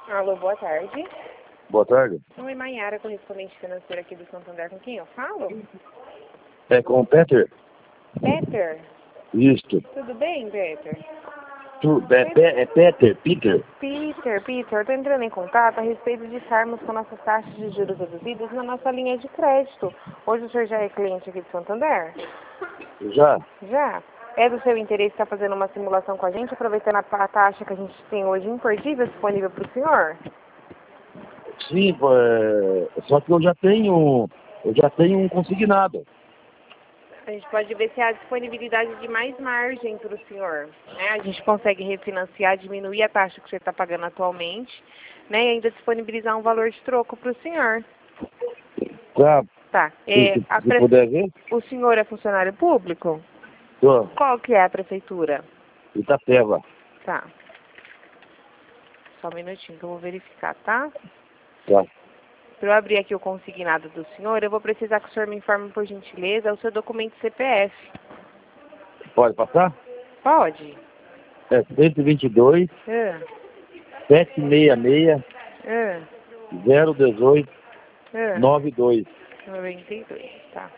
Alô, boa tarde. Boa tarde. Oi, Maiara, correspondente financeira aqui do Santander. Com quem eu falo? É com o Peter? Peter. Isto. Tudo bem, Peter? É Peter? Peter, eu tô entrando em contato a respeito de estarmos com nossas taxas de juros reduzidas na nossa linha de crédito. Hoje o senhor já é cliente aqui do Santander? Já? Já? É do seu interesse estar fazendo uma simulação com a gente, aproveitando a taxa que a gente tem hoje imperdível disponível para o senhor? Sim, só que eu já tenho um consignado. A gente pode ver se há disponibilidade de mais margem para o senhor. Né? A gente consegue refinanciar, diminuir a taxa que você está pagando atualmente, né? E ainda disponibilizar um valor de troco para o senhor. Tá? Tá. Se puder ver? O senhor é funcionário público? Tô. Qual que é a prefeitura? Itapeva. Tá. Só um minutinho que eu vou verificar, tá? Tá. Para eu abrir aqui o consignado do senhor, eu vou precisar que o senhor me informe, por gentileza, o seu documento CPF. Pode passar? Pode? É 122 Ah, 766 ah, 018 ah. 92. 92, tá.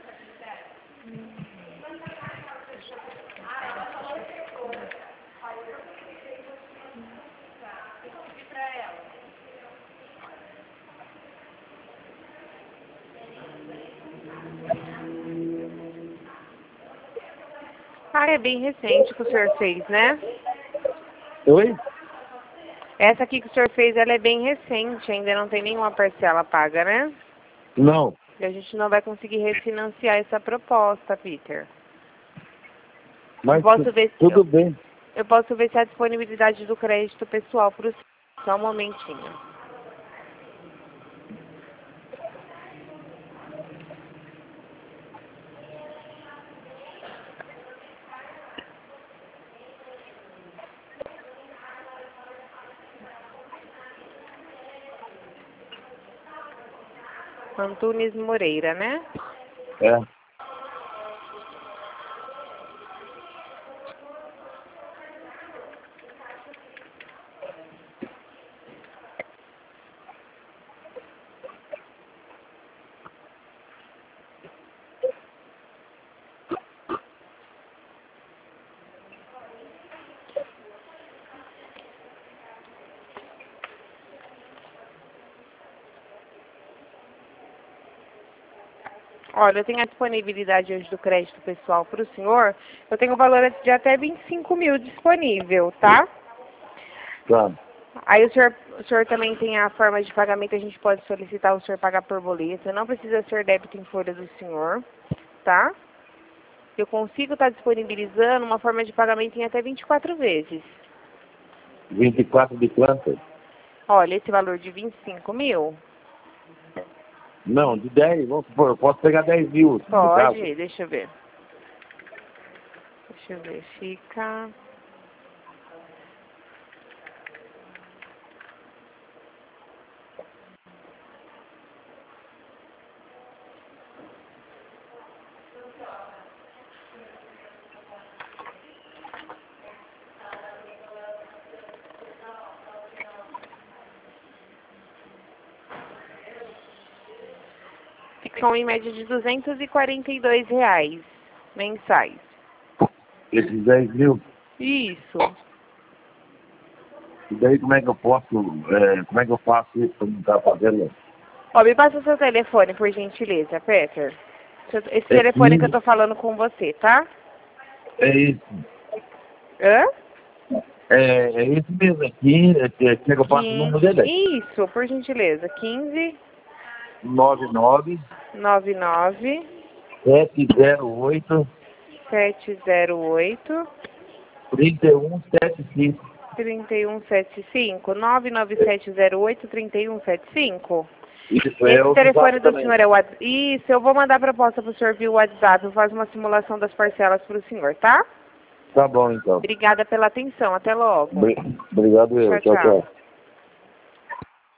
Ah, é bem recente que o senhor fez, né? Oi? Essa aqui que o senhor fez, ela é bem recente, ainda não tem nenhuma parcela paga, né? Não. E a gente não vai conseguir refinanciar essa proposta, Peter. Mas tudo bem. Eu posso ver se há disponibilidade do crédito pessoal para o senhor. Só um momentinho. Antunes Moreira, né? É. Olha, eu tenho a disponibilidade hoje do crédito pessoal para o senhor. Eu tenho o valor de até 25 mil disponível, tá? Tá. Aí o senhor também tem a forma de pagamento, a gente pode solicitar o senhor pagar por boleto. Não precisa ser débito em folha do senhor, tá? Eu consigo estar disponibilizando uma forma de pagamento em até 24 vezes. 24 de quanto? Olha, esse valor de 25 mil? Não, de 10, vamos supor, eu posso pegar 10 mil. Pode, deixa eu ver. Deixa eu ver, fica... Ficam em média de R$ 242 mensais. Esses 10 mil? Isso. E daí como é que eu posso, como é que eu faço isso para não estar fazendo? Ó, me passa o seu telefone, por gentileza, Peter. Esse É telefone que eu 15. tô falando com você, tá? É isso. Hã? É isso mesmo, aqui, quer que eu passe o número dele? Isso, por gentileza. 15 99 99 708 708 3175. 3175 99708 3175. Isso é Esse o telefone WhatsApp do também. senhor é o WhatsApp. Isso, eu vou mandar a proposta pro senhor via WhatsApp. Eu faço uma simulação das parcelas pro senhor, tá? Tá bom, então. Obrigada pela atenção. Até logo. Obrigado eu. Tchau, Tchau, tchau. tchau.